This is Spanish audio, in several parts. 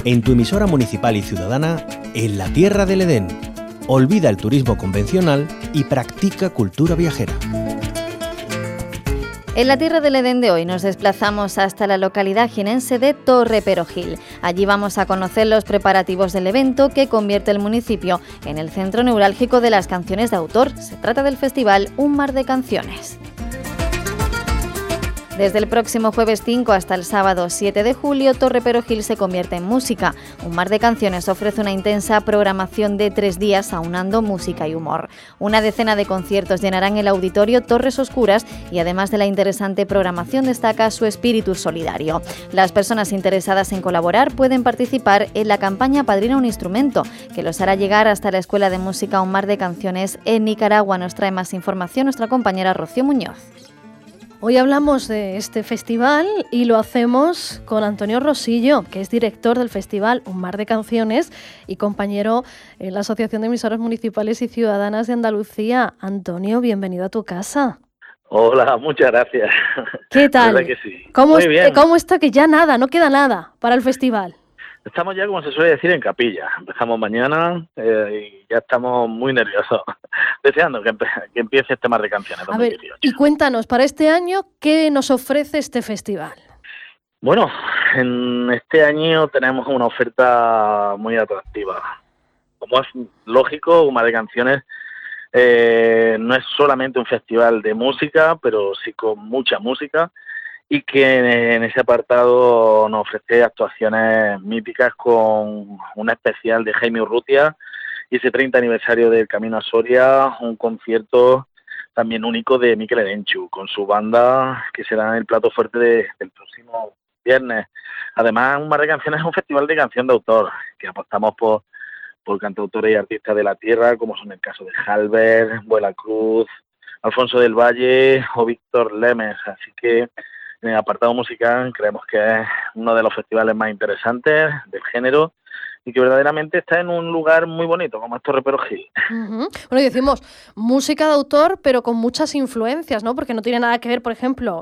en tu emisora municipal y ciudadana, en la Tierra del Edén. Olvida el turismo convencional y practica cultura viajera. En la Tierra del Edén de hoy nos desplazamos hasta la localidad jienense de Torre Perojil. Allí vamos a conocer los preparativos del evento que convierte el municipio en el centro neurálgico de las canciones de autor. Se trata del festival Un Mar de Canciones. Desde el próximo jueves 5 hasta el sábado 7 de julio, Torre Perojil se convierte en música. Un Mar de Canciones ofrece una intensa programación de 3 días aunando música y humor. Una decena de conciertos llenarán el auditorio Torres Oscuras y además de la interesante programación destaca su espíritu solidario. Las personas interesadas en colaborar pueden participar en la campaña Padrina un Instrumento, que los hará llegar hasta la Escuela de Música Un Mar de Canciones en Nicaragua. Nos trae más información nuestra compañera Rocío Muñoz. Hoy hablamos de este festival y lo hacemos con Antonio Rosillo, que es director del festival Un Mar de Canciones y compañero en la Asociación de Emisoras Municipales y Ciudadanas de Andalucía. Antonio, bienvenido a tu casa. Hola, muchas gracias. ¿Qué tal? La verdad que sí. Muy bien. ¿Cómo está? Que ya nada, no queda nada para el festival. Estamos ya, como se suele decir, en capilla. Empezamos mañana y ya estamos muy nerviosos, deseando que empiece este Mar de Canciones 2018. A ver, y cuéntanos, para este año, ¿qué nos ofrece este festival? Bueno, en este año tenemos una oferta muy atractiva. Como es lógico, Un Mar de Canciones no es solamente un festival de música, pero sí con mucha música, y que en ese apartado nos ofrece actuaciones míticas con un especial de Jaime Urrutia y ese 30 aniversario del Camino a Soria, un concierto también único de Mikel Erenchu con su banda, que será el plato fuerte del próximo viernes. Además, Un Mar de Canciones es un festival de canción de autor, que apostamos por cantautores y artistas de la tierra, como son el caso de Halbert, Vuela Cruz, Alfonso del Valle o Víctor Lemes, así que en el apartado musical creemos que es uno de los festivales más interesantes del género y que verdaderamente está en un lugar muy bonito, como es Torre Perojil. Uh-huh. Bueno, y decimos música de autor, pero con muchas influencias, ¿no? Porque no tiene nada que ver, por ejemplo,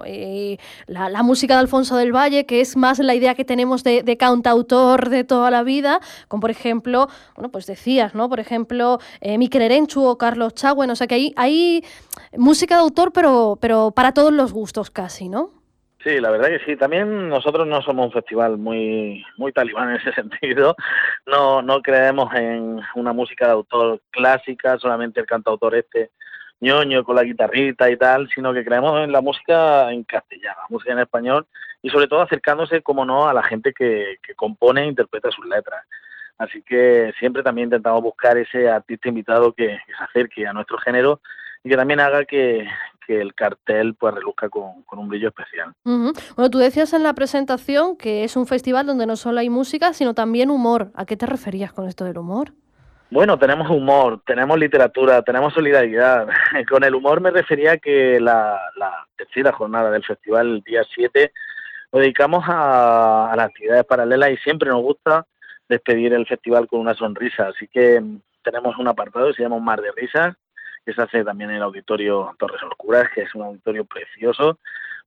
la música de Alfonso del Valle, que es más la idea que tenemos de cantautor de toda la vida, con, por ejemplo, bueno, pues decías, ¿no? Por ejemplo, Mikel Erenchu o Carlos Chauen, o sea que hay música de autor, pero para todos los gustos casi, ¿no? Sí, la verdad que sí. También nosotros no somos un festival muy talibán en ese sentido. No creemos en una música de autor clásica, solamente el cantautor ñoño con la guitarrita y tal, sino que creemos en la música en castellano, música en español y sobre todo acercándose, como no, a la gente que compone e interpreta sus letras. Así que siempre también intentamos buscar ese artista invitado que se acerque a nuestro género y que también haga que el cartel pues reluzca con un brillo especial. Uh-huh. Bueno, tú decías en la presentación que es un festival donde no solo hay música, sino también humor. ¿A qué te referías con esto del humor? Bueno, tenemos humor, tenemos literatura, tenemos solidaridad. Con el humor me refería a que la tercera jornada del festival, el día 7, lo dedicamos a las actividades paralelas y siempre nos gusta despedir el festival con una sonrisa. Así que tenemos un apartado que se llama Un Mar de Risas, que se hace también en el auditorio Torres Oscuras, que es un auditorio precioso,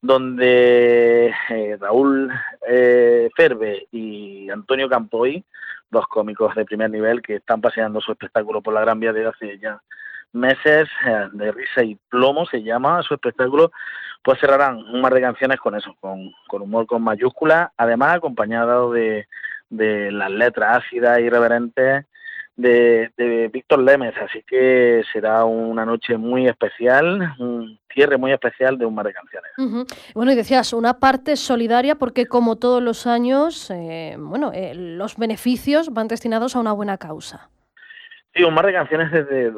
donde Raúl Ferbe y Antonio Campoy, dos cómicos de primer nivel que están paseando su espectáculo por la Gran Vía desde hace ya meses, de risa y plomo se llama su espectáculo, pues cerrarán Un Mar de Canciones con eso, con humor con mayúsculas, además acompañado de las letras ácidas y irreverentes de Víctor Lemes, así que será una noche muy especial, un cierre muy especial de Un Mar de Canciones. Uh-huh. Bueno, y decías, una parte solidaria porque como todos los años, los beneficios van destinados a una buena causa. Sí, Un Mar de Canciones desde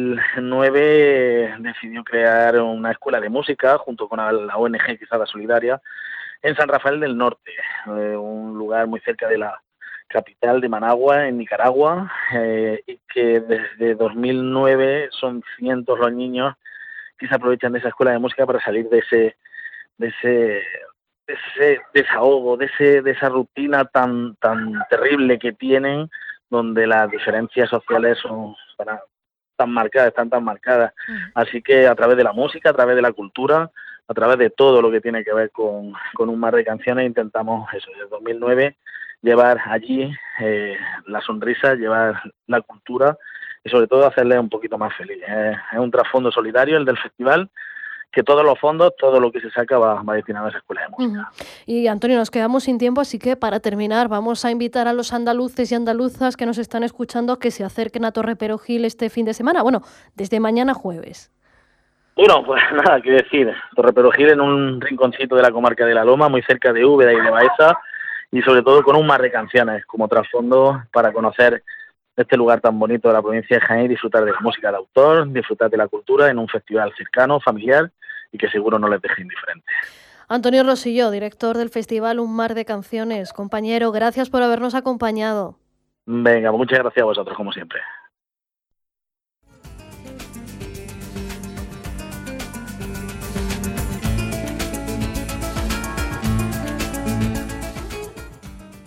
2009 decidió crear una escuela de música junto con la ONG Quizada Solidaria en San Rafael del Norte, un lugar muy cerca de la capital de Managua, en Nicaragua, y que desde 2009 son cientos los niños que se aprovechan de esa escuela de música para salir de ese desahogo, de esa rutina tan terrible que tienen, donde las diferencias sociales están tan marcadas. Así que a través de la música, a través de la cultura, a través de todo lo que tiene que ver con Un Mar de Canciones, intentamos eso, desde 2009 llevar allí la sonrisa, llevar la cultura y sobre todo hacerles un poquito más feliz. Es un trasfondo solidario el del festival, que todos los fondos, todo lo que se saca va destinado a esa escuela de música. Y Antonio, nos quedamos sin tiempo, así que para terminar vamos a invitar a los andaluces y andaluzas que nos están escuchando que se acerquen a Torre Perogil este fin de semana, bueno, desde mañana jueves. Bueno, pues nada, qué decir, Torre Perogil en un rinconcito de la comarca de La Loma, muy cerca de Úbeda y de Baeza, y sobre todo con un mar de canciones como trasfondo para conocer este lugar tan bonito de la provincia de Jaén y disfrutar de la música de autor, disfrutar de la cultura en un festival cercano, familiar y que seguro no les deje indiferentes. Antonio Rosillo, director del festival Un Mar de Canciones. Compañero, gracias por habernos acompañado. Venga, muchas gracias a vosotros, como siempre.